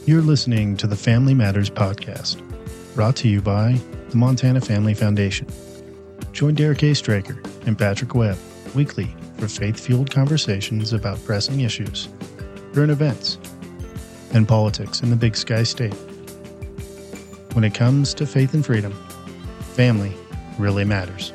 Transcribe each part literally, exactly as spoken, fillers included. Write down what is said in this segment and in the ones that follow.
You're listening to the Family Matters podcast, brought to you by the Montana Family Foundation. Join Derek A. Straker and Patrick Webb weekly for faith-fueled conversations about pressing issues, current events, and politics in the Big Sky State. When it comes to faith and freedom, family really matters.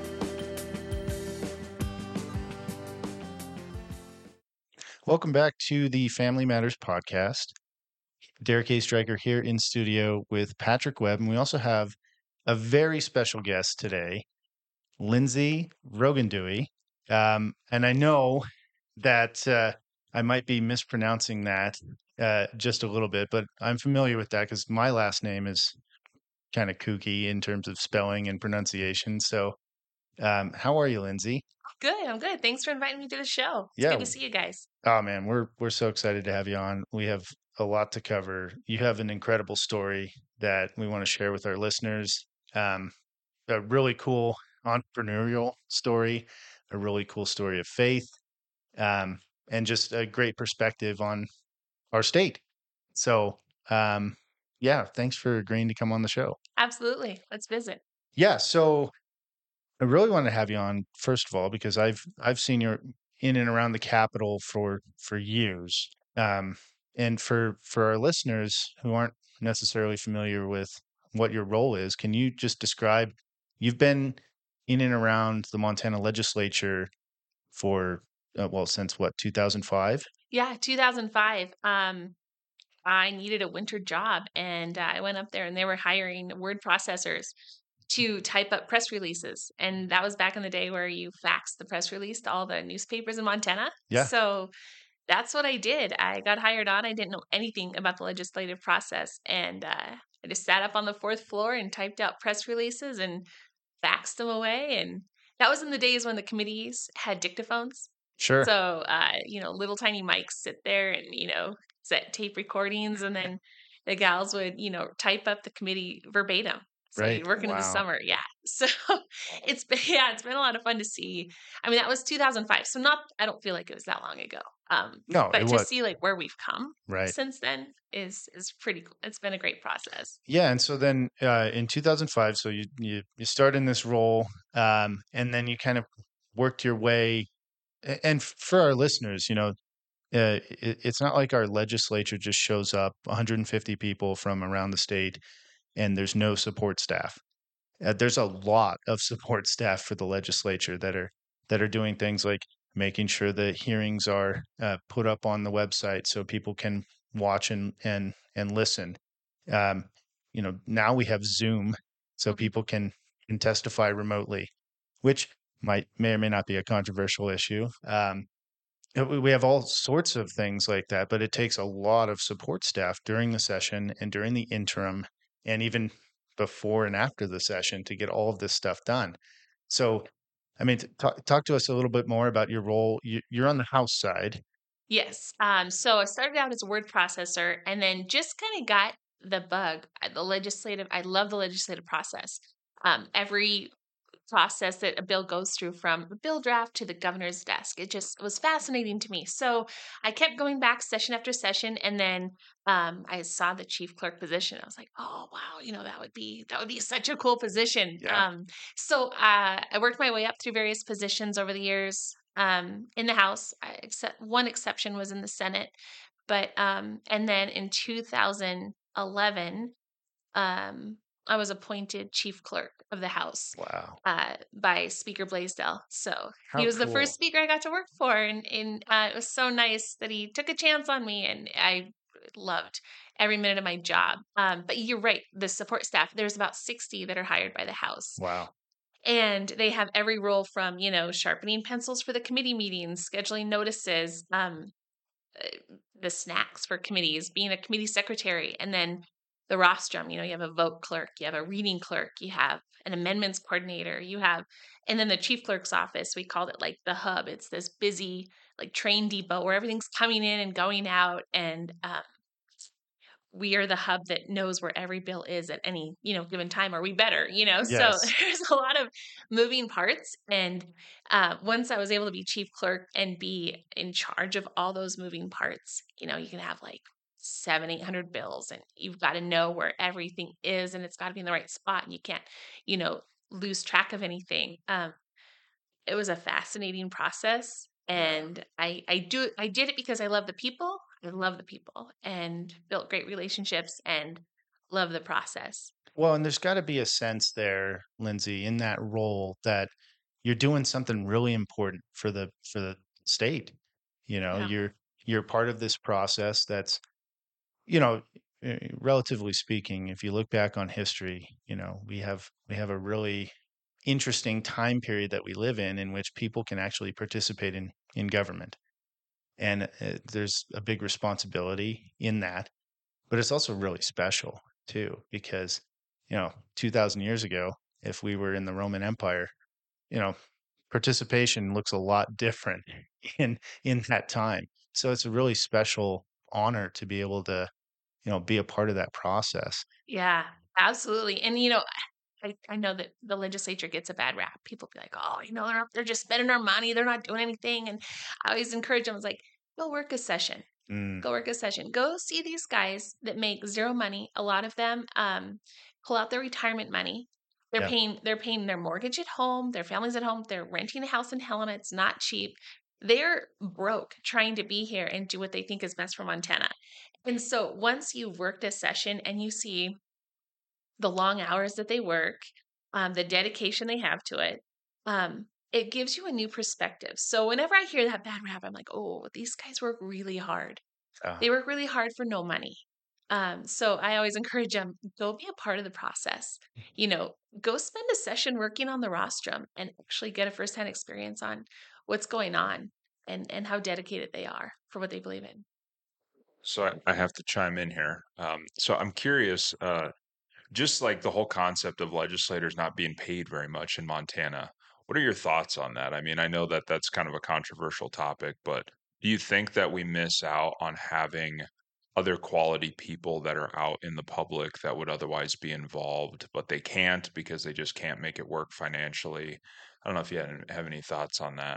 Welcome back to the Family Matters podcast. Derek A. Straker here in studio with Patrick Webb, and we also have a very special guest today, Lindsay Rogendewey. Um, and I know that uh, I might be mispronouncing that uh, just a little bit, but I'm familiar with that because my last name is kind of kooky in terms of spelling and pronunciation. So um, how are you, Lindsay? Good. I'm good. Thanks for inviting me to the show. It's Yeah. good to see you guys. Oh man, we're we're so excited to have you on. We have a lot to cover. You have an incredible story that we want to share with our listeners. Um, a really cool entrepreneurial story, a really cool story of faith, um, and just a great perspective on our state. So, um, yeah, thanks for agreeing to come on the show. Absolutely. Let's visit. Yeah, so I really want to have you on first of all because I've I've seen you in and around the Capitol for for years. Um, and for for our listeners who aren't necessarily familiar with what your role is, can you just describe? You've been in and around the Montana legislature for uh, well since what two thousand five? Yeah, two thousand five. Um, I needed a winter job, and uh, I went up there, and they were hiring word processors to type up press releases. And that was back in the day where you faxed the press release to all the newspapers in Montana. Yeah, So that's what I did. I got hired on. I didn't know anything about the legislative process, and uh, I just sat up on the fourth floor and typed out press releases and faxed them away. And that was in the days when the committees had dictaphones. sure, So, uh, you know, little tiny mics sit there and, you know, set tape recordings. And then the gals would, you know, type up the committee verbatim. So right. you'd work into the Wow. summer. Yeah. So it's been, yeah, it's been a lot of fun to see. I mean, that was two thousand five. So not, I don't feel like it was that long ago. Um, No, it but to was see like where we've come right. since then is, is pretty cool. It's been a great process. Yeah, and so then uh, in two thousand five, so you you you start in this role, um, and then you kind of worked your way. a- And f- for our listeners, you know, uh, it, it's not like our legislature just shows up, one hundred fifty people from around the state, and there's no support staff. Uh, there's a lot of support staff for the legislature that are that are doing things like making sure the hearings are uh, put up on the website so people can watch and and and listen. Um, you know, now we have Zoom, so Mhm. people can can testify remotely, which might may or may not be a controversial issue. Um, uh, we we have all sorts of things like that, but it takes a lot of support staff during the session and during the interim and even before and after the session to get all of this stuff done. So, I mean, t- talk, talk to us a little bit more about your role. You, you're on the House side. Yes. Um, so I started out as a word processor and then just kind of got the bug. uh, The legislative, I love the legislative process. Um, every process that a bill goes through from the bill draft to the governor's desk. It just was fascinating to me. So I kept going back session after session, and then um, I saw the chief clerk position. I was like, oh wow, you know that would be that would be such a cool position. Yeah. Um, so uh, I worked my way up through various positions over the years um, in the House. I, except one exception was in the Senate, but um, and then in two thousand eleven. Um, I was appointed chief clerk of the House Wow. uh, by Speaker Blaisdell. So he How was the cool. first speaker I got to work for, and, and uh, it was so nice that he took a chance on me, and I loved every minute of my job. Um, but you're right, the support staff, there's about sixty that are hired by the House. Wow. And they have every role from, you know, sharpening pencils for the committee meetings, scheduling notices, um, uh, the snacks for committees, being a committee secretary, and then the rostrum. You know, you have a vote clerk, you have a reading clerk, you have an amendments coordinator, you have, and then the chief clerk's office. We called it like the hub. It's this busy like train depot where everything's coming in and going out, and um, we are the hub that knows where every bill is at any, you know, given time, or we better, you know. So Yes. there's a lot of moving parts. And uh, once I was able to be chief clerk and be in charge of all those moving parts, you know, you can have like seven, eight hundred bills, and you've got to know where everything is, and it's got to be in the right spot, and you can't, you know, lose track of anything. Um, it was a fascinating process, and I I do I did it because I love the people. I love the people, and built great relationships, and love the process. Well, and there's got to be a sense there, Lindsay, in that role that you're doing something really important for the for the state. You know, Yeah. you're you're part of this process that's, you know, eh, relatively speaking, if you look back on history, you know, we have we have a really interesting time period that we live in in which people can actually participate in in government. And uh, there's a big responsibility in that, but it's also really special too because, you know, two thousand years ago, if we were in the Roman Empire, you know, participation looks a lot different in in that time. So it's a really special honor to be able to, you know, be a part of that process. Yeah, absolutely. And you know, I, I know that the legislature gets a bad rap. People be like, oh, you know, they're, they're just spending our money. They're not doing anything. And I always encourage them. I was like, go work a session. Mm, Go work a session. Go see these guys that make zero money. A lot of them um, pull out their retirement money. They're yeah. paying. They're paying their mortgage at home. Their families at home. They're renting a house in Helena. It's not cheap. They're broke trying to be here and do what they think is best for Montana. And so once you've worked a session and you see the long hours that they work, um, the dedication they have to it, um, it gives you a new perspective. So whenever I hear that bad rap, I'm like, oh, these guys work really hard. Uh, They work really hard for no money. Um, so I always encourage them, go be a part of the process. You know, go spend a session working on the rostrum and actually get a firsthand experience on what's going on and and how dedicated they are for what they believe in. So I, I have to chime in here. Um, so I'm curious, uh, just like the whole concept of legislators not being paid very much in Montana. What are your thoughts on that? I mean, I know that that's kind of a controversial topic, but do you think that we miss out on having other quality people that are out in the public that would otherwise be involved, but they can't because they just can't make it work financially? I don't know if you had, have any thoughts on that.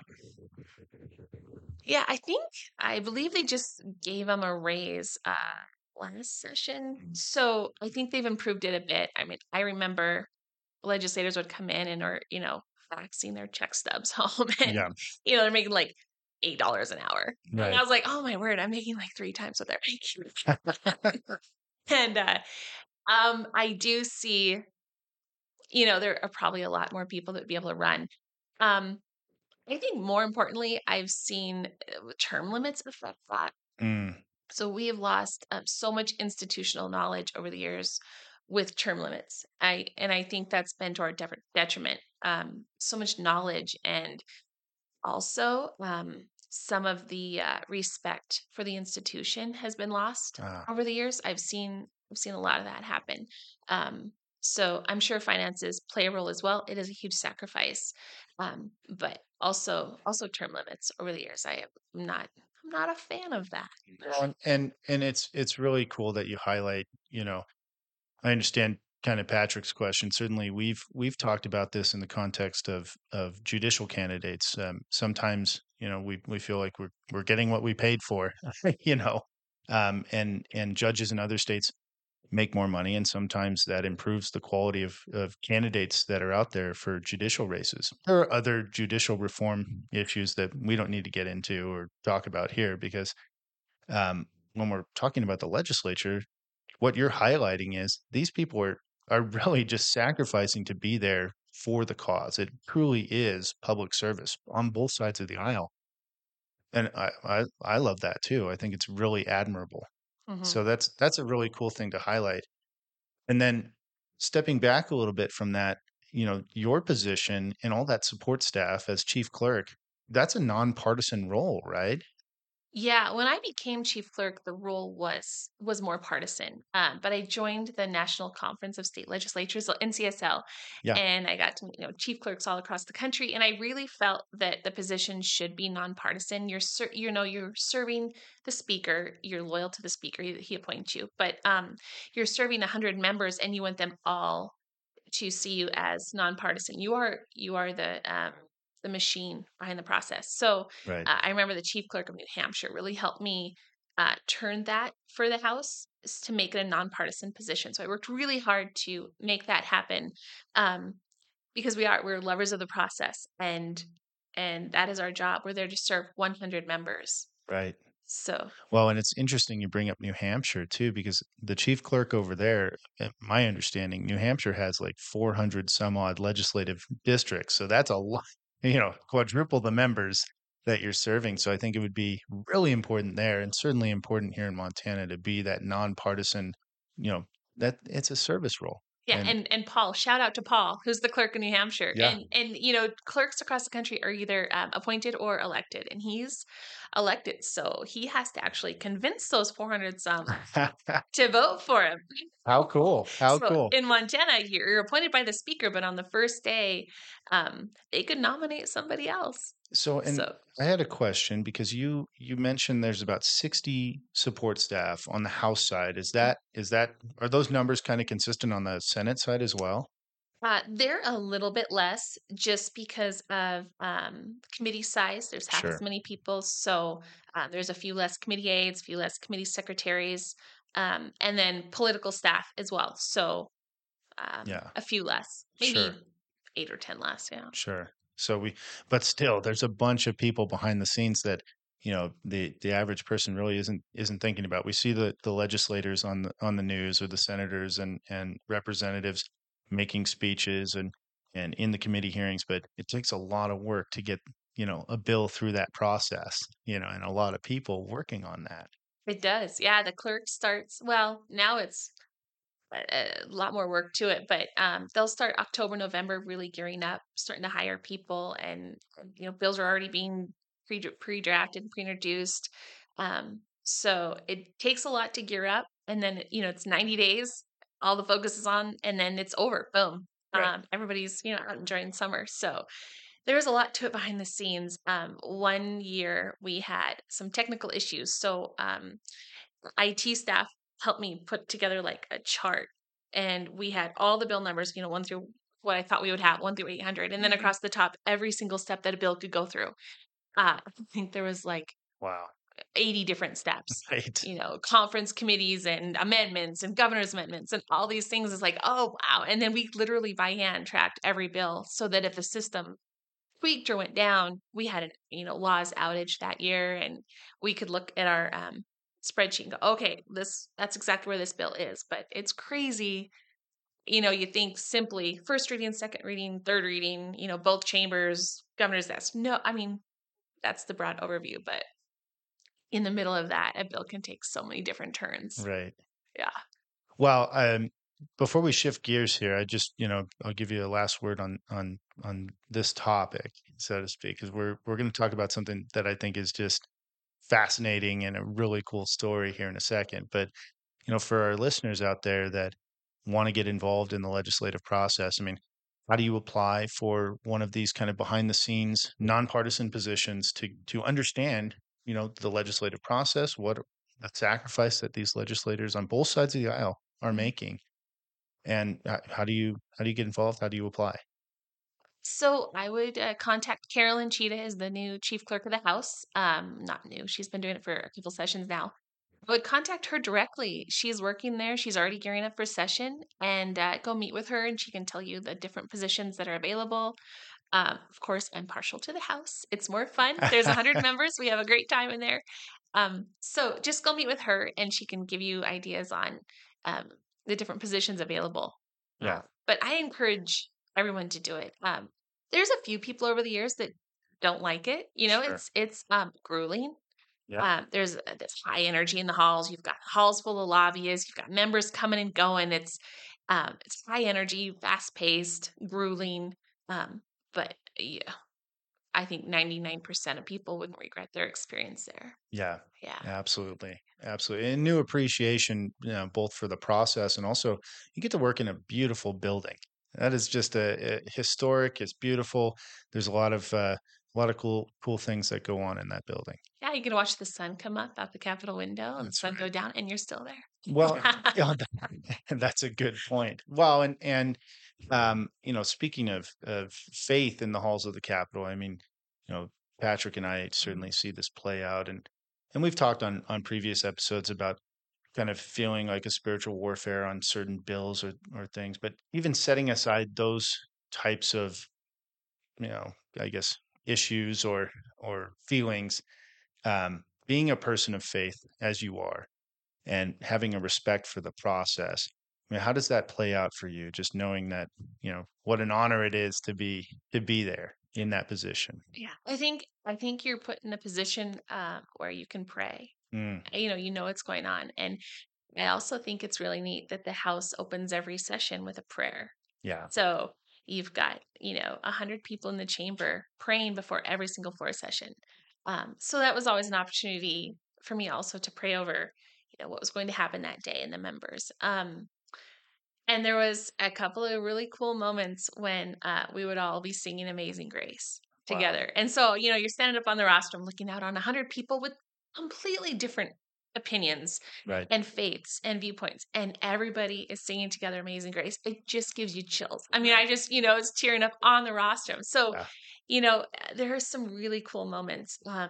Yeah, I think I believe they just gave them a raise uh last session. So I think they've improved it a bit. I mean, I remember legislators would come in and are, you know, faxing their check stubs home and yeah. you know, they're making like eight dollars an hour. And I Right. was like, oh my word, I'm making like three times what they're making. And uh um I do see, you know, there are probably a lot more people that would be able to run. Um I think more importantly, I've seen uh, term limits affect that. Mm, So we have lost um, so much institutional knowledge over the years with term limits. I and I think that's been to our de- detriment. Um, so much knowledge and also um, some of the uh, respect for the institution has been lost ah, over the years. I've seen I've seen a lot of that happen. Um, so I'm sure finances play a role as well. It is a huge sacrifice, um, but also also term limits over the years. I am not I'm not a fan of that. well, and and and it's it's really cool that you highlight, you know, I understand kind of Patrick's question. Certainly, we've we've talked about this in the context of of judicial candidates. Um, sometimes, you know, we we feel like we're we're getting what we paid for, you know, um, and and judges in other states make more money, and sometimes that improves the quality of of candidates that are out there for judicial races. There are other judicial reform issues that we don't need to get into or talk about here because um, when we're talking about the legislature, what you're highlighting is these people are are really just sacrificing to be there for the cause. It truly is public service on both sides of the aisle. And I I, I love that too. I think it's really admirable. Mhm. So that's that's a really cool thing to highlight. And then stepping back a little bit from that, you know, your position and all that support staff as chief clerk, that's a nonpartisan role, right? Yeah, when I became chief clerk, the role was was more partisan. Um, but I joined the National Conference of State Legislatures, N C S L, Yeah. and I got to meet, you know, chief clerks all across the country. And I really felt that the position should be nonpartisan. You're, ser- you know, you're serving the speaker. You're loyal to the speaker. He, he appoints you, but um, you're serving a hundred members, and you want them all to see you as nonpartisan. You are you are the um, the machine behind the process. So Right. uh, I remember the chief clerk of New Hampshire really helped me uh, turned that for the House is to make it a nonpartisan position. So I worked really hard to make that happen, um, because we are we're lovers of the process, and and that is our job. We're there to serve one hundred members. Right. So Well, and it's interesting you bring up New Hampshire too, because the chief clerk over there, uh, my understanding, New Hampshire has like four hundred some odd legislative districts. So that's a lot, you know, quadruple the members that you're serving. So I think it would be really important there, and certainly important here in Montana, to be that nonpartisan, you know, that it's a service role. yeah, And and and Paul, shout out to Paul, who's the clerk in New Hampshire. yeah, And and you know, clerks across the country are either um, appointed or elected, and he's elected, so he has to actually convince those four hundred some to vote for him. how cool. How So cool. in Montana, you're, you're appointed by the speaker, but on the first day, um, they could nominate somebody else. So, and So I had a question because you you mentioned there's about sixty support staff on the House side. Is that is that are those numbers kind of consistent on the Senate side as well? uh, they're a little bit less just because of um, committee size. There's half as Sure. many people, so uh, there's a few less committee aides, a few less committee secretaries, um, and then political staff as well. So um, Yeah. a few less, maybe Sure. eight or ten less. Yeah. Sure. So we, but still, there's a bunch of people behind the scenes that, you know, the the average person really isn't isn't thinking about. We see the the legislators on the on the news, or the senators and and representatives making speeches and and in the committee hearings, but it takes a lot of work to get, you know, a bill through that process, you know, and a lot of people working on that. It does. Yeah, the clerk starts, well, now it's a, a lot more work to it, but um, they'll start October, November, really gearing up, starting to hire people, and you know, bills are already being pre pre-drafted, pre-introduced. Um, so it takes a lot to gear up, and then you know, it's ninety days. All the focus is on, and then it's over. Boom. Right. Um, everybody's you know out enjoying summer, so there's a lot to it behind the scenes. Um, one year we had some technical issues, so um, I T staff helped me put together like a chart, and we had all the bill numbers, you know, one through what I thought we would have, one through eight hundred, and then Mhm. across the top, every single step that a bill could go through. Uh, I think there was like Wow. eighty different steps, Right. you know, conference committees and amendments and governor's amendments and all these things. Is like, oh, wow. And then we literally by hand tracked every bill so that if the system tweaked or went down, we had a you know laws outage that year, and we could look at our um, spreadsheet and go, okay, this that's exactly where this bill is. But it's crazy. You know, you think simply first reading, second reading, third reading. You know, both chambers, governor's desk. No, I mean that's the broad overview, but in the middle of that, a bill can take so many different turns. Right. Yeah. Well, um, before we shift gears here, I just, you know, I'll give you a last word on on on this topic, so to speak, because we're we're going to talk about something that I think is just fascinating and a really cool story here in a second. But, you know, for our listeners out there that want to get involved in the legislative process, I mean, how do you apply for one of these kind of behind the scenes, nonpartisan positions to to understand, you know, the legislative process, what the sacrifice that these legislators on both sides of the aisle are Mhm. making, and uh, how do you how do you get involved? How do you apply? So I would uh, contact Carolyn Cheetah, is the new chief clerk of the House. Um, not new; she's been doing it for a couple sessions now. I would contact her directly. She's working there. She's already gearing up for session, and uh, go meet with her, and she can tell you the different positions that are available. Um, of course, I'm partial to the House. It's more fun. There's a hundred members. We have a great time in there. Um, so just go meet with her, and she can give you ideas on um, the different positions available. Uh, Yeah, but I encourage everyone to do it. Um, there's a few people over the years that don't like it. You know, sure. it's it's um, grueling. Yeah, Um, there's uh, this high energy in the halls. You've got halls full of lobbyists. You've got members coming and going. It's um, it's high energy, fast paced, grueling. Um, but yeah, I think ninety-nine percent of people wouldn't regret their experience there. yeah, Yeah. absolutely, absolutely, and new appreciation, you know, both for the process and also you get to work in a beautiful building. That is just a, a historic. It's beautiful. There's a lot of uh, a lot of cool cool things that go on in that building. Yeah, you can watch the sun come up out the Capitol window and the That's sun go right. down, and you're still Well, there. yeah, that's a good point. Well, and and um, you know, speaking of of faith in the halls of the Capitol, I mean, you know, Patrick and I certainly see this play out, and and we've talked on on previous episodes about kind of feeling like a spiritual warfare on certain bills or or things, but even setting aside those types of, you know, I guess issues or or feelings, um, being a person of faith as you are and having a respect for the process. I mean, how does that play out for you? Just knowing that, you know, what an honor it is to be to be there in that position. Yeah. I think I think you're put in a position uh, where you can pray. Mm, You know, you know what's going on. And I also think it's really neat that the house opens every session with a prayer. yeah, So you've got, you know, a hundred people in the chamber praying before every single floor session. Um, so that was always an opportunity for me also to pray over, you know, what was going to happen that day and the members. Um, and there was a couple of really cool moments when uh, we would all be singing Amazing Grace wow, together. And so, you know, you're standing up on the rostrum looking out on a hundred people with completely different opinions right, and faiths and viewpoints, and everybody is singing together Amazing Grace. It just gives you chills. I mean, I just, you know, it's tearing up on the rostrum. So, yeah, you know, there are some really cool moments. Um,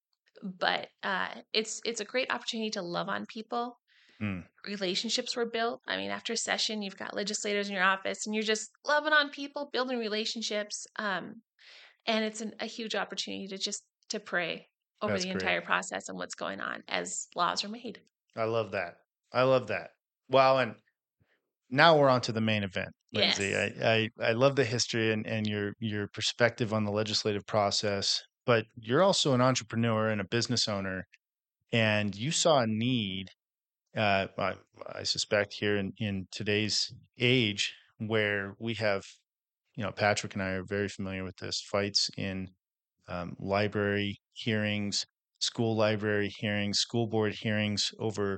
but uh, it's it's a great opportunity to love on people. mm, Relationships were built. I mean, after session, you've got legislators in your office, and you're just loving on people, building relationships. Um, and it's an, a huge opportunity to just to pray over that's the great. entire process and what's going on as laws are made. I love that. I love that. Wow, and now we're on to the main event, Lindsay. Yes. I, I, I love the history and, and your your perspective on the legislative process, but you're also an entrepreneur and a business owner, and you saw a need. Uh, I, I suspect here in, in today's age, where we have, you know, Patrick and I are very familiar with this, fights in um, library hearings, school library hearings, school board hearings over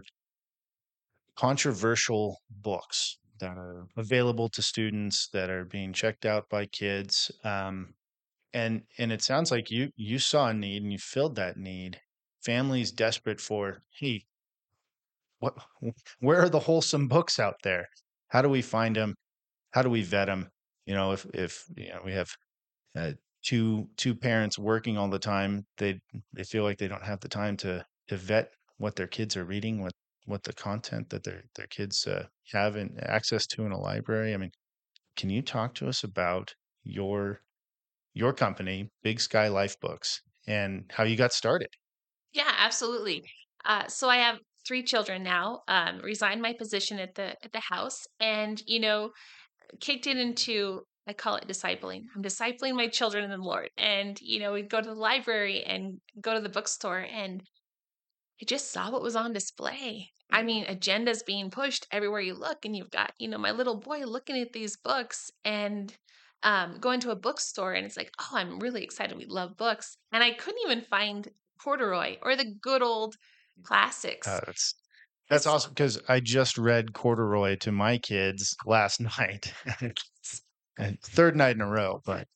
controversial books that are available to students that are being checked out by kids. Um, and and it sounds like you you saw a need and you filled that need. Families desperate for, hey, what where are the wholesome books out there? How do we find them? How do we vet them? You know, if if you know we have uh, two two parents working all the time, they they feel like they don't have the time to to vet what their kids are reading, what what the content that their their kids uh, have in, access to in a library. I mean, can you talk to us about your your company, Big Sky Life Books, and how you got started? Yeah, absolutely. Uh, so I have three children now. Um, resigned my position at the at the house, and you know, kicked it into, I call it discipling. I'm discipling my children in the Lord, and you know, we'd go to the library and go to the bookstore, and I just saw what was on display. I mean, agendas being pushed everywhere you look, and you've got, you know, my little boy looking at these books and um, going to a bookstore, and it's like, oh, I'm really excited. We love books, and I couldn't even find corduroy or the good old Uh, classics. that's that's It's awesome because I just read Corduroy to my kids last night. And third night in a row, but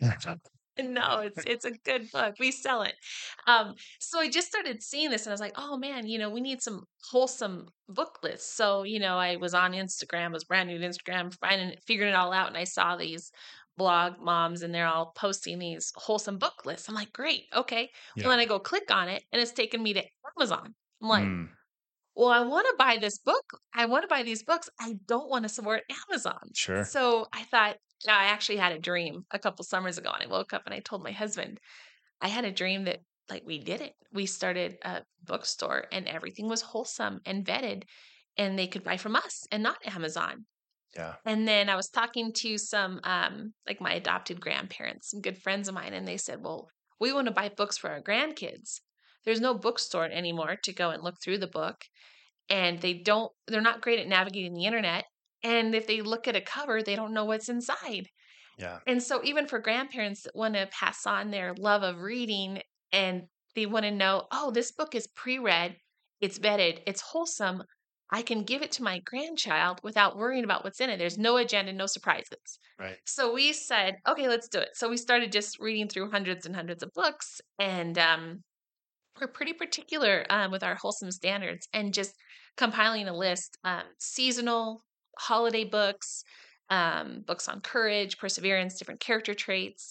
No, it's it's a good book. We sell it. Um, so I just started seeing this and I was like, oh man, you know, we need some wholesome book lists. So, you know, I was on Instagram, was brand new to Instagram, finding figuring it all out, and I saw these blog moms and they're all posting these wholesome book lists. I'm like, great, okay. Well, yeah. then I go click on it and it's taking me to Amazon. I'm like, Mm, well, I want to buy this book. I want to buy these books. I don't want to support Amazon. sure. So I thought, yeah, I actually had a dream a couple summers ago, and I woke up and I told my husband, I had a dream that like we did it. We started a bookstore and everything was wholesome and vetted and they could buy from us and not Amazon. Yeah. And then I was talking to some um like my adopted grandparents, some good friends of mine, and they said, well, we want to buy books for our grandkids. There's no bookstore anymore to go and look through the book, and they don't they're not great at navigating the internet, and if they look at a cover they don't know what's inside. Yeah. And so even for grandparents that want to pass on their love of reading, and they want to know, oh, this book is pre-read, it's vetted, it's wholesome, I can give it to my grandchild without worrying about what's in it. There's no agenda, no surprises. Right. So we said, okay, let's do it. So we started just reading through hundreds and hundreds of books, and um, we're pretty particular um, with our wholesome standards and just compiling a list, um, seasonal, holiday books, um, books on courage, perseverance, different character traits.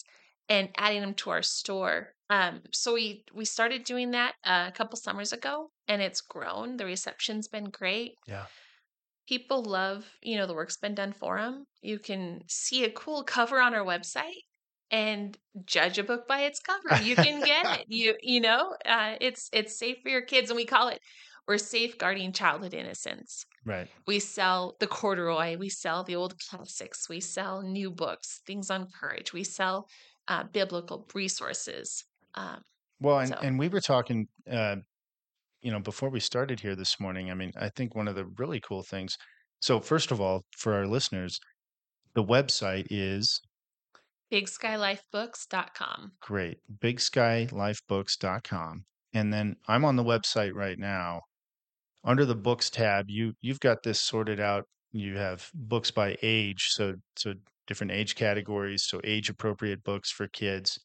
and adding them to our store. Um, so we we started doing that uh, a couple summers ago, and it's grown. The reception's been great. Yeah. People love, you know, the work's been done for them. You can see a cool cover on our website and judge a book by its cover. You can get it. You you know, uh, it's it's safe for your kids, and we call it we're safeguarding childhood innocence. Right. We sell the corduroy, we sell the old classics, we sell new books, things on courage, we sell uh, biblical resources. Um, Well, and so and we were talking, uh, you know, before we started here this morning. I mean, I think one of the really cool things. So, first of all, for our listeners, the website is big sky life books dot com. great, big sky life books dot com. And then I'm on the website right now. Under the books tab, you you've got this sorted out. You have books by age, so so different age categories, so age appropriate books for kids,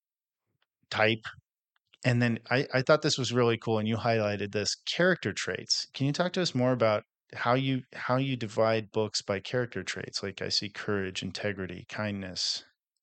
type. And then I, I thought this was really cool, and you highlighted this character traits. Can you talk to us more about how you how you divide books by character traits? Like I see courage, integrity, kindness.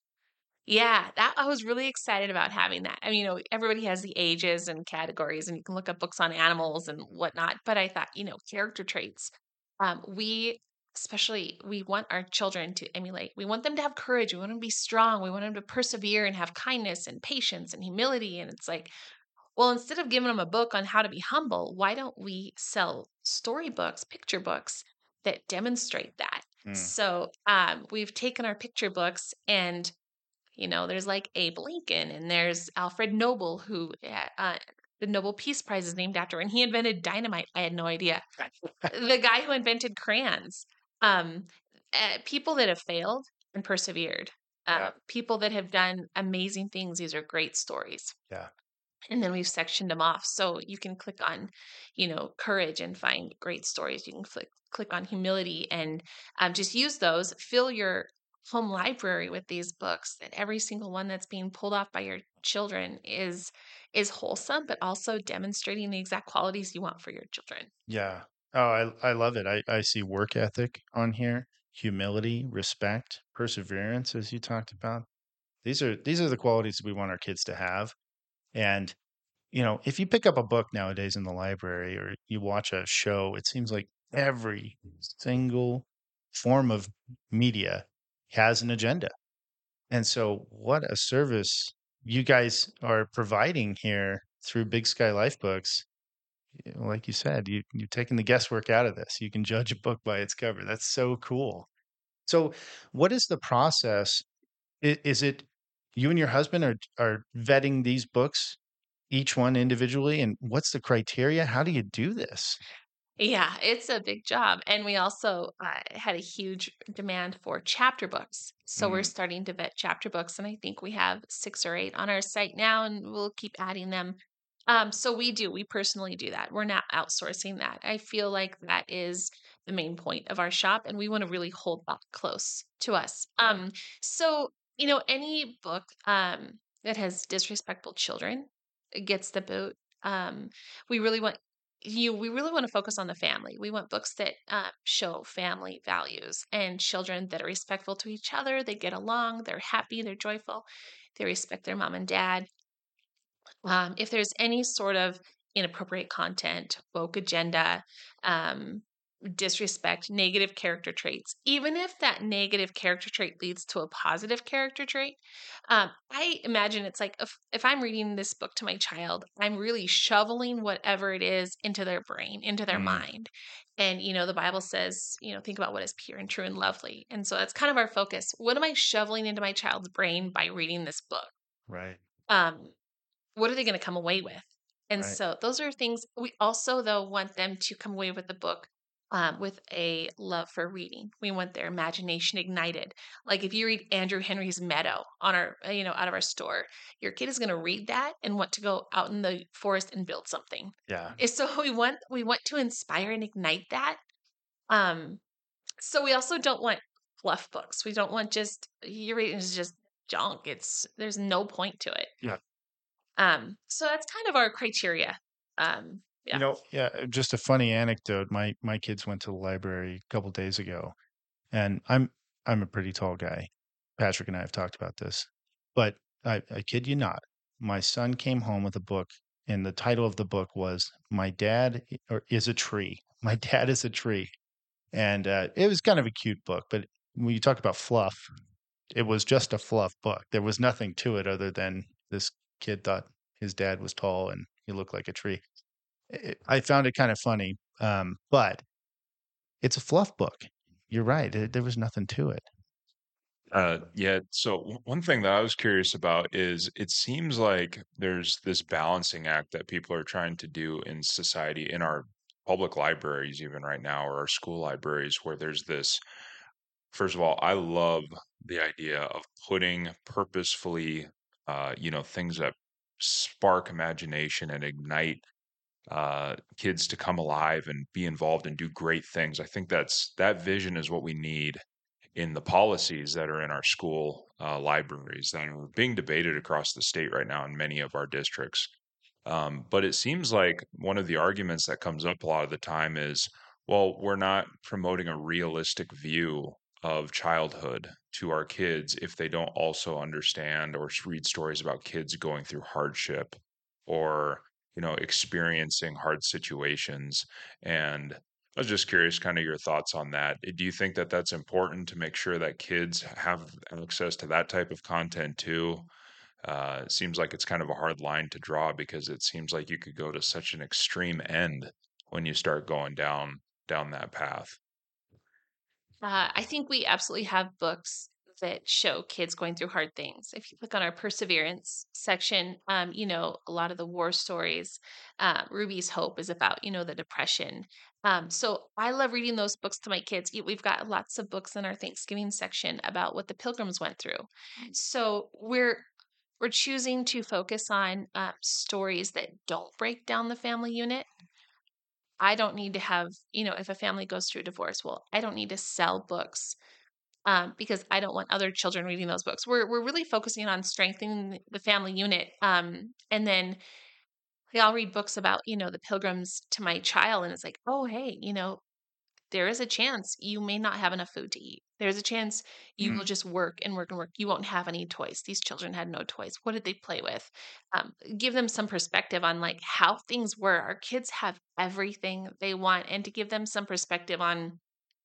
Yeah, that I was really excited about having that. I mean, you know, everybody has the ages and categories, and you can look up books on animals and whatnot. But I thought, you know, character traits. Um, we especially we want our children to emulate. We want them to have courage. We want them to be strong. We want them to persevere and have kindness and patience and humility. And it's like, well, instead of giving them a book on how to be humble, why don't we sell storybooks, picture books that demonstrate that? Mm, So um, we've taken our picture books and you know, there's like Abe Lincoln and there's Alfred Nobel, who uh, uh, the Nobel Peace Prize is named after, and he invented dynamite. I had no idea. The guy who invented crayons. Um, uh, people that have failed and persevered. Uh, yeah, people that have done amazing things. These are great stories. yeah, And then we've sectioned them off. So you can click on, you know, courage and find great stories. You can click click on humility and um, just use those. Fill your home library with these books. That every single one that's being pulled off by your children is is wholesome, but also demonstrating the exact qualities you want for your children. yeah. Oh, I I love it. I I see work ethic on here, humility, respect, perseverance, as you talked about. These are these are the qualities we want our kids to have. And you know, if you pick up a book nowadays in the library or you watch a show, it seems like every single form of media has an agenda. And so, what a service you guys are providing here through Big Sky Life Books. You know, like you said, you, you're taking the guesswork out of this. You can judge a book by its cover. That's so cool. So, what is the process? I- Is it you and your husband are are vetting these books, each one individually, and what's the criteria? How do you do this? Yeah, it's a big job. And we also uh, had a huge demand for chapter books. So we're Mm, starting to vet chapter books. And I think we have six or eight on our site now, and we'll keep adding them. Um, so we do, we personally do that. We're not outsourcing that. I feel like that is the main point of our shop, and we want to really hold that close to us. Um, so, you know, any book um, that has disrespectful children gets the boot. Um, we really want you we really want to focus on the family. We want books that uh, show family values and children that are respectful to each other. They get along. They're happy. They're joyful. They respect their mom and dad. Um, if there's any sort of inappropriate content, woke agenda, um, disrespect, negative character traits, even if that negative character trait leads to a positive character trait, um, I imagine it's like if, if I'm reading this book to my child, I'm really shoveling whatever it is into their brain, into their mm, mind. And, you know, the Bible says, you know, think about what is pure and true and lovely. And so that's kind of our focus. What am I shoveling into my child's brain by reading this book? right, Um, what are they going to come away with? And right. so those are things we also though want them to come away with the book um, with a love for reading. We want their imagination ignited. Like if you read Andrew Henry's Meadow on our, uh, you know, out of our store, your kid is going to read that and want to go out in the forest and build something. Yeah, And so we want we want to inspire and ignite that. Um, so we also don't want fluff books. We don't want just your reading is just junk. It's there's no point to it. yeah. Um, so that's kind of our criteria. Um, You yeah. know, yeah, uh, just a funny anecdote. My my kids went to the library a couple days ago, and I'm I'm a pretty tall guy. Patrick and I have talked about this. But I, I kid you not. My son came home with a book, and the title of the book was "My Dad I- or is a Tree." My dad is a tree, and uh, it was kind of a cute book. But when you talk about fluff, it was just a fluff book. There was nothing to it other than this kid thought his dad was tall and he looked like a tree. It, I found it kind of funny, um, but it's a fluff book. You're right. There there was nothing to it. Uh, yeah. So w- one thing that I was curious about is it seems like there's this balancing act that people are trying to do in society, in our public libraries, even right now, or our school libraries, where there's this. First of all, I love the idea of putting purposefully, uh, you know, things that spark imagination and ignite uh, kids to come alive and be involved and do great things. I think that's that vision is what we need in the policies that are in our school uh, libraries that are being debated across the state right now in many of our districts. Um, but it seems like one of the arguments that comes up a lot of the time is, well, we're not promoting a realistic view of childhood to our kids if they don't also understand or s- read stories about kids going through hardship or, you know, experiencing hard situations. And I was just curious, kind of your thoughts on that. Do you think that that's important to make sure that kids have access to that type of content too? Uh, it seems like it's kind of a hard line to draw because it seems like you could go to such an extreme end when you start going down down that path. Uh, I think we absolutely have books that show kids going through hard things. If you click on our perseverance section, um, you know, a lot of the war stories, uh, Ruby's Hope is about, you know, the depression. Um, so I love reading those books to my kids. Y- We've got lots of books in our Thanksgiving section about what the pilgrims went through. So we're we're choosing to focus on um, stories that don't break down the family unit. I don't need to have, you know, if a family goes through a divorce, well, I don't need to sell books um, because I don't want other children reading those books. We're we're really focusing on strengthening the family unit, um, and then like, I'll read books about you know the pilgrims to my child, and it's like, oh hey, you know there is a chance you may not have enough food to eat. There's a chance you will Mm. just work and work and work. You won't have any toys. These children had no toys. What did they play with? Um, give them some perspective on like how things were. Our kids have everything they want, and to give them some perspective on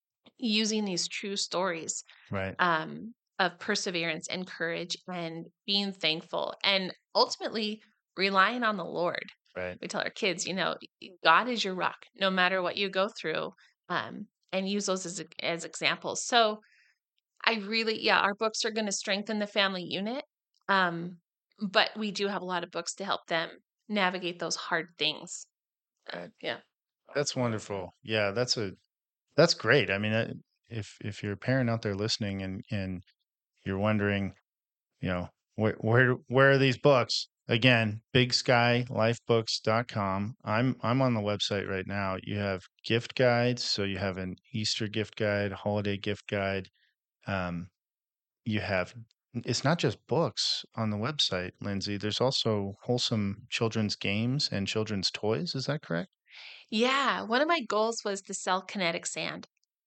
using these true stories Right. um, of perseverance and courage and being thankful and ultimately relying on the Lord. Right. We tell our kids, you know, God is your rock, no matter what you go through, um, and use those as as examples. So I really, yeah, our books are going to strengthen the family unit, um, but we do have a lot of books to help them navigate those hard things. Uh, Right. yeah. That's wonderful. Yeah, that's a that's great. I mean, uh, if if you're a parent out there listening and and you're wondering, you know, where where where are these books? Again, big sky life books dot com. I'm I'm on the website right now. You have gift guides, so you have an Easter gift guide, holiday gift guide. Um, you have it's not just books on the website, Lindsay. There's also wholesome children's games and children's toys. Is that correct? Yeah, one of my goals was to sell kinetic sand.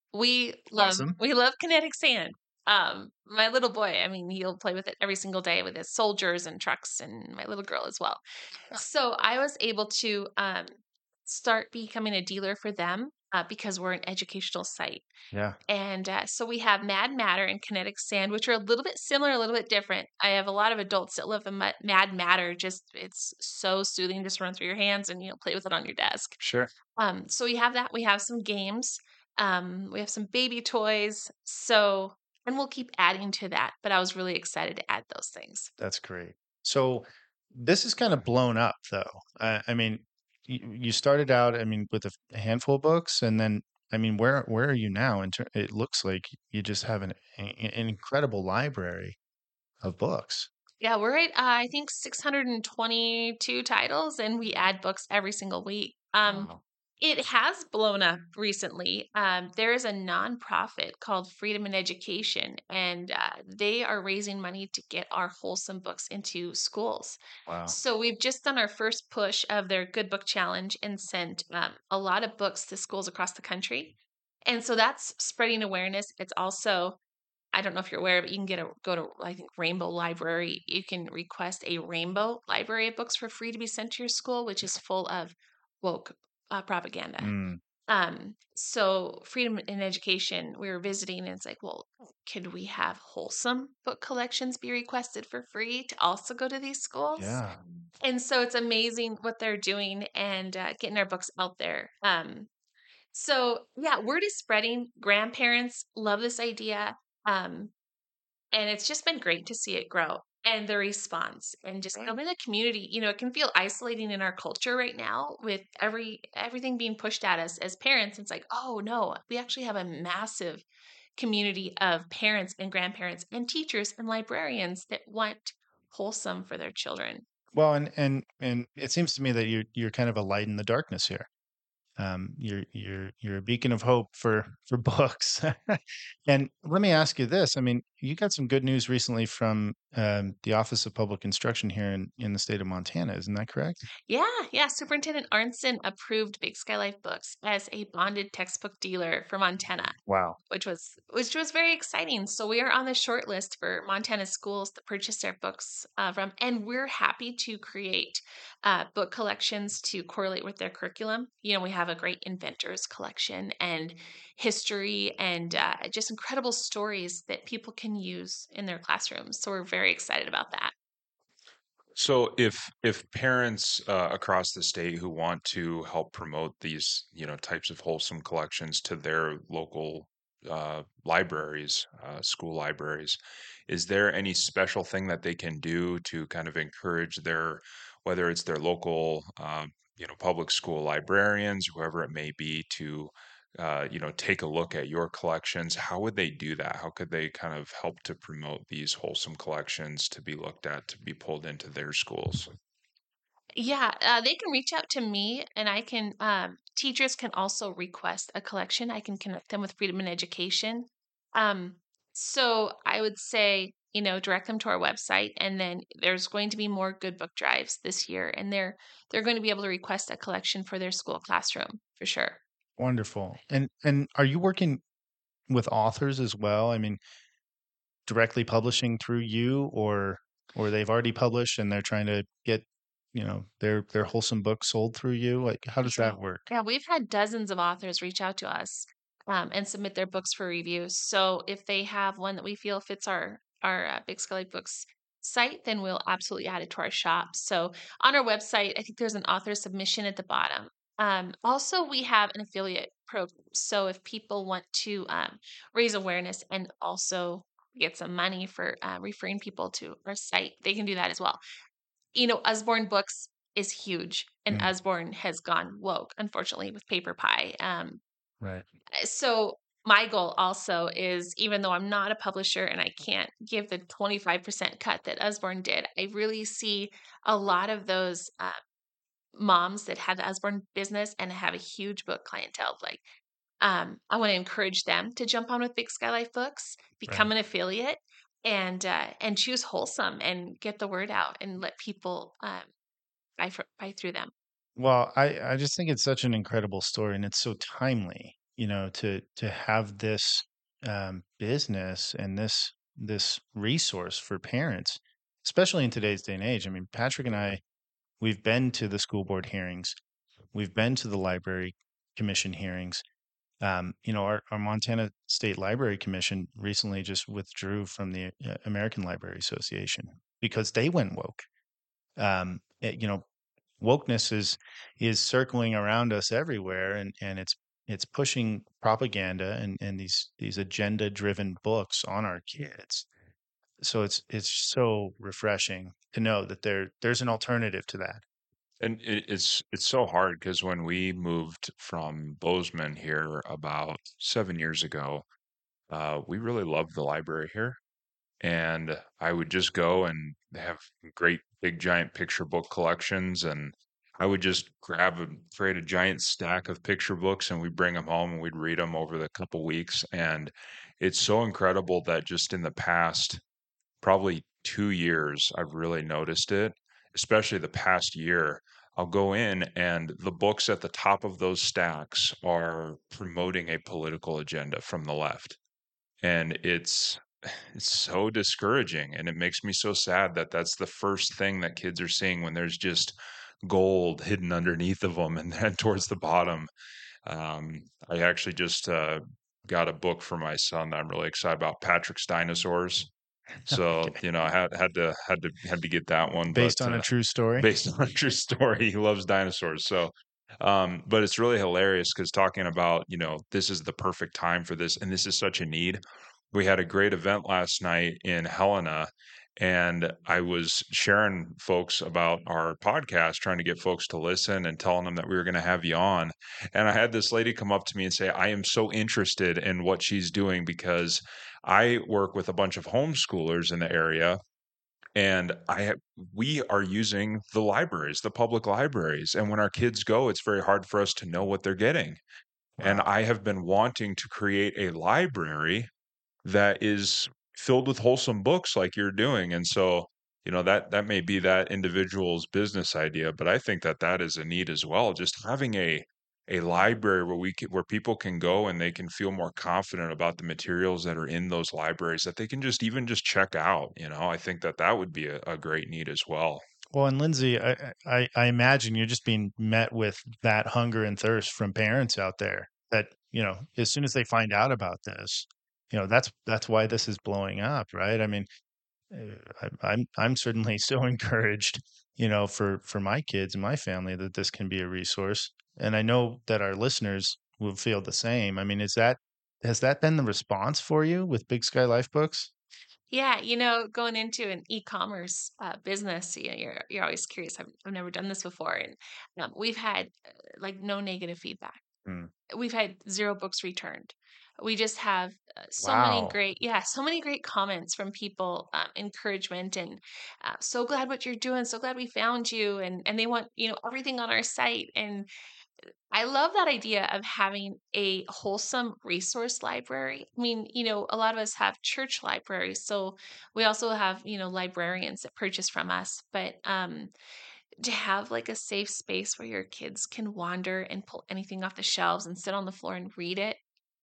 We love Awesome. we love kinetic sand. Um, my little boy, I mean, he'll play with it every single day with his soldiers and trucks, and my little girl as well. So I was able to um, start becoming a dealer for them uh, because we're an educational site. Yeah. And uh, so we have Mad Matter and Kinetic Sand, which are a little bit similar, a little bit different. I have a lot of adults that love the Ma- Mad Matter. Just it's so soothing, just run through your hands and you know play with it on your desk. Sure. Um, so we have that. We have some games. Um, we have some baby toys. So, and we'll keep adding to that. But I was really excited to add those things. That's great. So this is kind of blown up, though. Uh, I mean, you, you started out, I mean, with a, f- a handful of books, and then, I mean, where where are you now? In ter- it looks like you just have an, a- an incredible library of books. Yeah, we're at uh, I think six hundred twenty-two titles, and we add books every single week. Um, Wow. it has blown up recently. Um, there is a nonprofit called Freedom in Education, and uh, they are raising money to get our wholesome books into schools. Wow. So we've just done our first push of their Good Book Challenge and sent um, a lot of books to schools across the country. And so that's spreading awareness. It's also I don't know if you're aware, but you can get a go to I think Rainbow Library. You can request a Rainbow library of books for free to be sent to your school, which is full of woke uh, propaganda. Mm. Um, so Freedom in Education, we were visiting, and it's like, well, could we have wholesome book collections be requested for free to also go to these schools? Yeah. And so it's amazing what they're doing and uh, getting our books out there. Um, so yeah, word is spreading. Grandparents love this idea. Um, and it's just been great to see it grow and the response and just Right. building a community. You know, it can feel isolating in our culture right now with every everything being pushed at us as parents. It's like, oh no, we actually have a massive community of parents and grandparents and teachers and librarians that want wholesome for their children. Well, and and and it seems to me that you're you're kind of a light in the darkness here. Um, you're you're you're a beacon of hope for for books. And let me ask you this. I mean, you got some good news recently from um, the Office of Public Instruction here in, in the state of Montana. Isn't that correct? Yeah, yeah. Superintendent Arnson approved Big Sky Life Books as a bonded textbook dealer for Montana, Wow. which was which was very exciting. So we are on the short list for Montana schools to purchase their books uh, from, and we're happy to create uh, book collections to correlate with their curriculum. You know, we have a great inventors collection and history and uh, just incredible stories that people can use in their classrooms. So we're very excited about that. So if if parents uh, across the state who want to help promote these, you know, types of wholesome collections to their local uh, libraries, uh, school libraries, is there any special thing that they can do to kind of encourage their, whether it's their local, um, you know, public school librarians, whoever it may be, to uh, you know, take a look at your collections? How would they do that? How could they kind of help to promote these wholesome collections to be looked at, to be pulled into their schools? Yeah, uh, they can reach out to me, and I can. Um, teachers can also request a collection. I can connect them with Freedom in Education. Um, so I would say, you know, direct them to our website, and then there's going to be more good book drives this year, and they're they're going to be able to request a collection for their school classroom for sure. Wonderful. And and are you working with authors as well? I mean, directly publishing through you, or or they've already published and they're trying to get, you know, their their wholesome book sold through you? Like, how does Yeah. that work? Yeah, we've had dozens of authors reach out to us um, and submit their books for review. So if they have one that we feel fits our our uh, Big Sky Books site, then we'll absolutely add it to our shop. So on our website, I think there's an author submission at the bottom. Um, also, we have an affiliate program. So if people want to um, raise awareness and also get some money for uh, referring people to our site, they can do that as well. You know, Usborne Books is huge, and Mm, Usborne has gone woke, unfortunately, with Paper Pie. Um, right. eh, so my goal also is, even though I'm not a publisher and I can't give the twenty-five percent cut that Usborne did, I really see a lot of those uh, moms that had the Usborne business and have a huge book clientele. Like, um, I want to encourage them to jump on with Big Sky Life Books, Right. become an affiliate, and uh, and choose wholesome and get the word out and let people um, buy fr buy through them. Well, I I just think it's such an incredible story, and it's so timely, you know, to to have this um, business and this this resource for parents, especially in today's day and age. I mean, Patrick and I, we've been to the school board hearings, we've been to the library commission hearings. Um, you know, our, our Montana State Library Commission recently just withdrew from the uh, American Library Association because they went woke. Um, it- you know, wokeness is is circling around us everywhere, and and it's it's pushing propaganda and and these these agenda driven books on our kids. So it's it's so refreshing to know that there there's an alternative to that. And it, it's it's so hard because when we moved from Bozeman here about seven years ago, uh, we really loved the library here. And I would just go and they have great big giant picture book collections, and I would just grab and create a giant stack of picture books, and we'd bring them home and we'd read them over the couple weeks. And it's so incredible that just in the past probably two years, I've really noticed it, especially the past year. I'll go in and the books at the top of those stacks are promoting a political agenda from the left. And it's it's so discouraging, and it makes me so sad that that's the first thing that kids are seeing when there's just gold hidden underneath of them and then towards the bottom. Um, I actually just uh, got a book for my son that I'm really excited about, Patrick's Dinosaurs. So, Okay. you know, I had had to had to had to get that one, but Based on a uh, true story. based on a true story, he loves dinosaurs. So, um, but it's really hilarious because talking about, you know, this is the perfect time for this, and this is such a need. We had a great event last night in Helena, and I was sharing folks about our podcast, trying to get folks to listen and telling them that we were going to have you on. And I had this lady come up to me and say, I am so interested in what she's doing because I work with a bunch of homeschoolers in the area, and I ha- we are using the libraries, the public libraries. And when our kids go, it's very hard for us to know what they're getting. And Wow. I have been wanting to create a library that is filled with wholesome books like you're doing. And so, you know, that that may be that individual's business idea, but I think that that is a need as well. Just having a a library where we can, where people can go and they can feel more confident about the materials that are in those libraries that they can just even just check out. You know, I think that that would be a, a great need as well. Well, and Lindsay, I, I I imagine you're just being met with that hunger and thirst from parents out there that, you know, as soon as they find out about this, you know, that's that's why this is blowing up, right? I mean, uh, I, I'm I'm certainly so encouraged, you know, for for my kids and my family that this can be a resource, and I know that our listeners will feel the same. I mean, is that has that been the response for you with Big Sky Life Books? Yeah, you know, going into an e-commerce uh, business, you know, you're you're always curious. I've, I've never done this before, and um, we've had uh, like no negative feedback. Hmm. We've had zero books returned. We just have uh, so many Wow. great, yeah, so many great comments from people, um, encouragement, and uh, so glad what you're doing. So glad we found you, and and they want you know everything on our site, and I love that idea of having a wholesome resource library. I mean, you know, a lot of us have church libraries, so we also have, you know, librarians that purchase from us. But um, to have like a safe space where your kids can wander and pull anything off the shelves and sit on the floor and read it,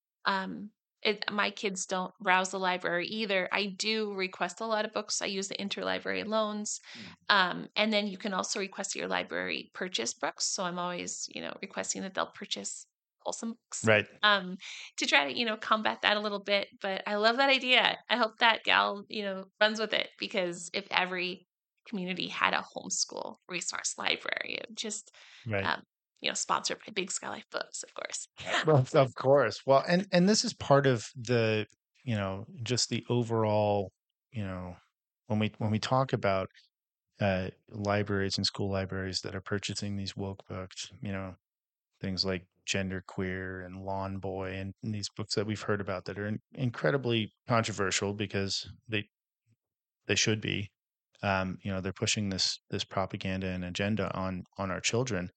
um, it, my kids don't browse the library either. I do request a lot of books. I use the interlibrary loans. Mm. Um, and then you can also request that your library purchase books. So I'm always, you know, requesting that they'll purchase wholesome books Right. um, to try to, you know, combat that a little bit. But I love that idea. I hope that gal, you know, runs with it because if every community had a homeschool resource library, it would just, Right. um, you know, sponsored by Big Sky Life Books, of course. Well, of course. Well, and and this is part of the, you know, just the overall, you know, when we when we talk about uh, libraries and school libraries that are purchasing these woke books, you know, things like Gender Queer and Lawn Boy and, and these books that we've heard about that are in, incredibly controversial because they they should be. Um, you know, they're pushing this this propaganda and agenda on on our children.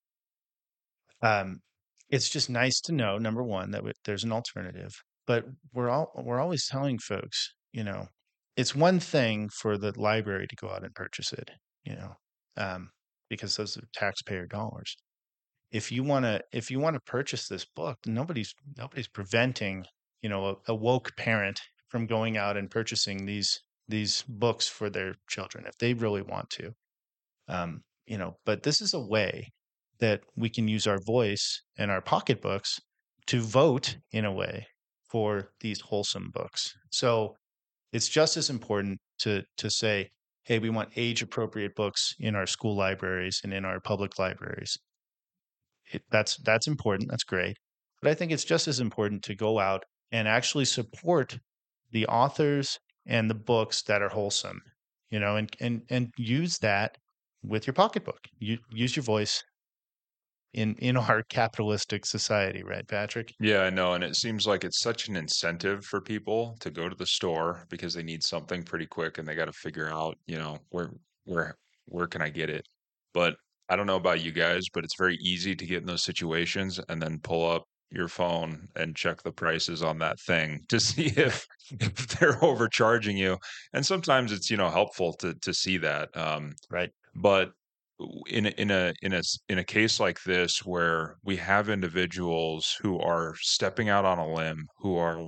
Um, it's just nice to know, number one, that w- there's an alternative. But we're all we're always telling folks, you know, it's one thing for the library to go out and purchase it, you know, um, because those are taxpayer dollars. If you want to, if you want to purchase this book, nobody's nobody's preventing, you know, a, a woke parent from going out and purchasing these these books for their children if they really want to. Um, you know, but this is a way that we can use our voice and our pocketbooks to vote in a way for these wholesome books. So it's just as important to to say, hey, we want age appropriate books in our school libraries and in our public libraries. It, that's that's important. That's great. But I think it's just as important to go out and actually support the authors and the books that are wholesome, you know, and and and use that with your pocketbook. You use your voice in in our capitalistic society, right, Patrick? Yeah, I know. And it seems like it's such an incentive for people to go to the store because they need something pretty quick and they got to figure out, you know, where where where can I get it? But I don't know about you guys, but it's very easy to get in those situations and then pull up your phone and check the prices on that thing to see if if they're overcharging you. And sometimes it's, you know, helpful to to see that. Um, Right. but in a, in a in a s- in a case like this where we have individuals who are stepping out on a limb, who are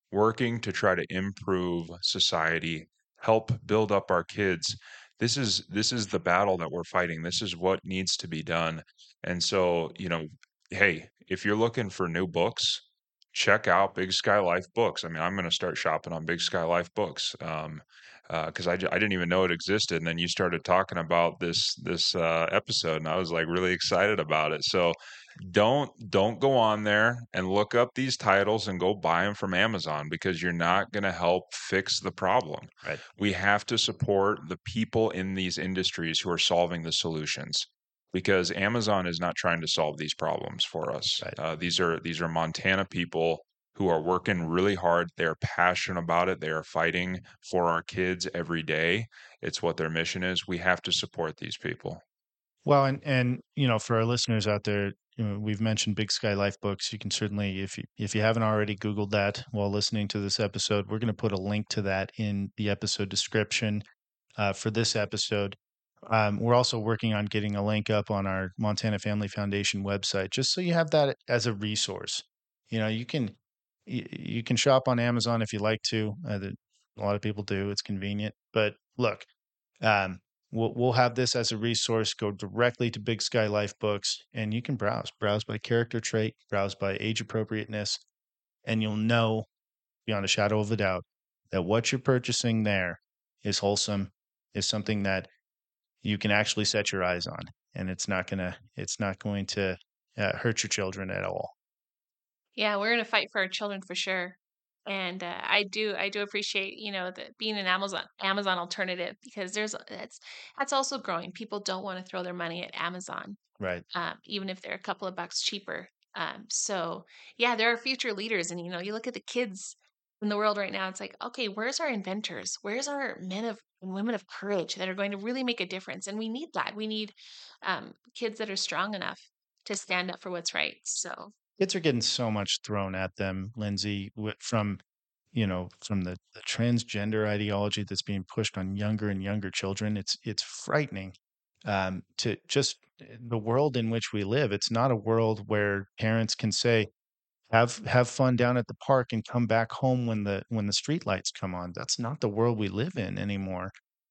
working to try to improve society, help build up our kids. This is this is the battle that we're fighting. This is what needs to be done. And so, you know, hey, if you're looking for new books, check out Big Sky Life Books. I mean, I'm going to start shopping on Big Sky Life Books. Um, because I, j- I didn't even know it existed, and then you started talking about this this uh, episode, and I was like really excited about it. So don't don't go on there and look up these titles and go buy them from Amazon, because you're not going to help fix the problem. Right. We have to support the people in these industries who are solving the solutions, because Amazon is not trying to solve these problems for us. Right. Uh, these are these are Montana people who are working really hard. They're passionate about it. They are fighting for our kids every day. It's what their mission is. We have to support these people. Well, and and you know, for our listeners out there, you know, we've mentioned Big Sky Life Books. You can certainly, if you if you haven't already Googled that while listening to this episode, we're going to put a link to that in the episode description uh, for this episode. Um, we're also working on getting a link up on our Montana Family Foundation website, just so you have that as a resource. You know, you can you, you can shop on Amazon if you like to. Uh, the, a lot of people do. It's convenient, but look. Um, we'll we'll have this as a resource. Go directly to Big Sky Life Books, and you can browse, browse by character trait, browse by age appropriateness, and you'll know beyond a shadow of a doubt that what you're purchasing there is wholesome, is something that you can actually set your eyes on, and it's not gonna it's not going to uh, hurt your children at all. Yeah, we're gonna fight for our children for sure. And uh, I do, I do appreciate, you know, the being an Amazon Amazon alternative, because there's that's that's also growing. People don't want to throw their money at Amazon, Right. um, even if they're a couple of bucks cheaper. Um, so yeah, there are future leaders, and you know, you look at the kids in the world right now. It's like, okay, where's our inventors? Where's our men of and women of courage that are going to really make a difference? And we need that. We need um, kids that are strong enough to stand up for what's right. So Kids are getting so much thrown at them, Lindsay, wi- from you know from the, the transgender ideology that's being pushed on younger and younger children. It's it's frightening um, to just eh, the world in which we live. It's not a world where parents can say have have fun down at the park and come back home when the when the street lights come on. That's not the world we live in anymore,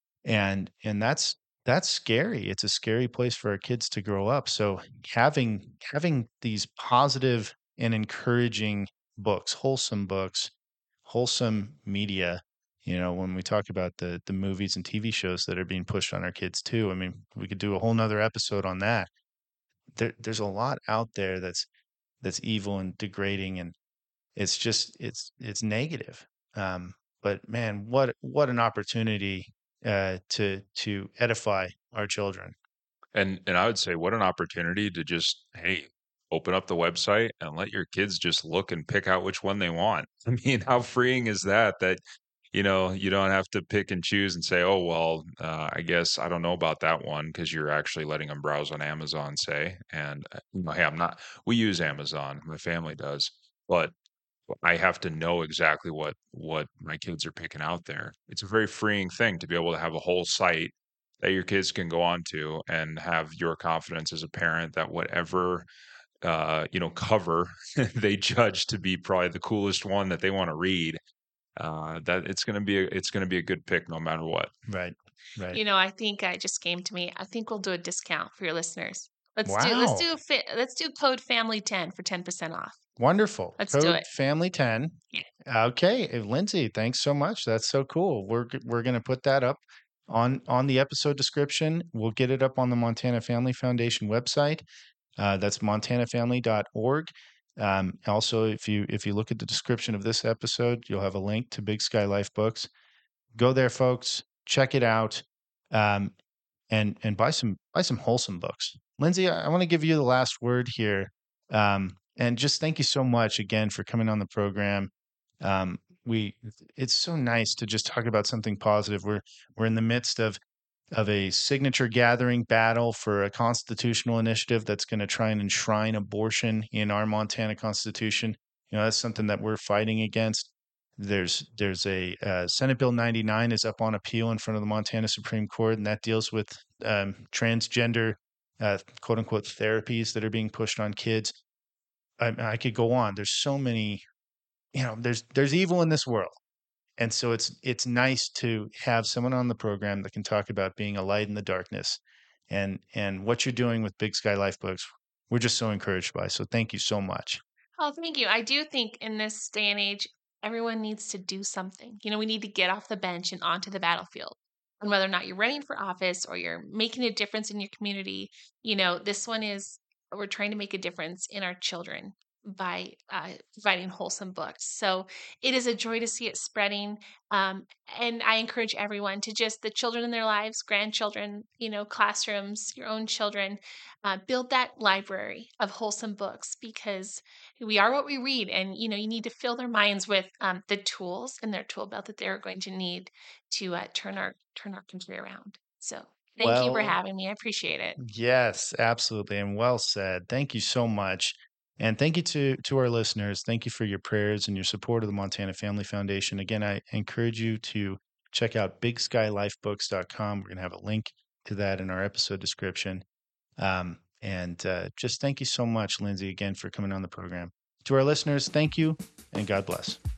and and that's that's scary. It's a scary place for our kids to grow up. So having having these positive and encouraging books, wholesome books, wholesome media, you know, when we talk about the the movies and T V shows that are being pushed on our kids too. I mean, we could do a whole nother episode on that. There, there's a lot out there that's that's evil and degrading, and it's just it's it's negative. Um, but man, what what an opportunity uh, to to edify our children. And and I would say, what an opportunity to just, hey, open up the website and let your kids just look and pick out which one they want. I mean, how freeing is that? That you know, you don't have to pick and choose and say, oh well, uh, I guess I don't know about that one, because you're actually letting them browse on Amazon, say. And uh, you know, hey, I'm not. We use Amazon, my family does, but I have to know exactly what what my kids are picking out there. It's a very freeing thing to be able to have a whole site that your kids can go on to and have your confidence as a parent that whatever uh, you know cover they judge to be probably the coolest one that they want to read, uh, that it's gonna be a, it's gonna be a good pick no matter what. Right, right. you know, I think I just came to me. I think we'll do a discount for your listeners. Let's do let's Wow, do a fit let's do code family ten for ten percent off. wonderful. Let's do Code it. family ten. Yeah. Okay, uh, Lindsay, thanks so much. That's so cool. We're g- we're gonna put that up on on the episode description. We'll get it up on the Montana Family Foundation website. Uh, that's montana family dot org. Um, also, if you if you look at the description of this episode, you'll have a link to Big Sky Life Books. Go there, folks. Check it out, um, and and buy some buy some wholesome books. Lindsay, I, I want to give you the last word here, um, and just thank you so much again for coming on the program. Um, we it's so nice to just talk about something positive. We're we're in the midst of of a signature gathering battle for a constitutional initiative that's going to try and enshrine abortion in our Montana Constitution. You know, that's something that we're fighting against. There's there's a uh, Senate Bill ninety-nine is up on appeal in front of the Montana Supreme Court, and that deals with um, transgender uh, quote unquote therapies that are being pushed on kids. I, I could go on. There's so many you know, there's there's evil in this world. And so it's it's nice to have someone on the program that can talk about being a light in the darkness, and and what you're doing with Big Sky Life Books. We're just so encouraged by. So thank you so much. Oh, thank you. I do think in this day and age, everyone needs to do something. You know, we need to get off the bench and onto the battlefield. And whether or not you're running for office or you're making a difference in your community, you know, this one is we're trying to make a difference in our children by uh, providing wholesome books. So it is a joy to see it spreading. Um, and I encourage everyone to just the children in their lives, grandchildren, you know, classrooms, your own children, uh, build that library of wholesome books because we are what we read, and you know you need to fill their minds with um, the tools in their tool belt that they're going to need to uh, turn our turn our country around. So thank you for Well, having me. I appreciate it. yes, absolutely, and well said. Thank you so much. And thank you to to our listeners. Thank you for your prayers and your support of the Montana Family Foundation. Again, I encourage you to check out big sky life books dot com. We're going to have a link to that in our episode description. Um, and uh, just thank you so much, Lindsay, again, for coming on the program. To our listeners, thank you and God bless.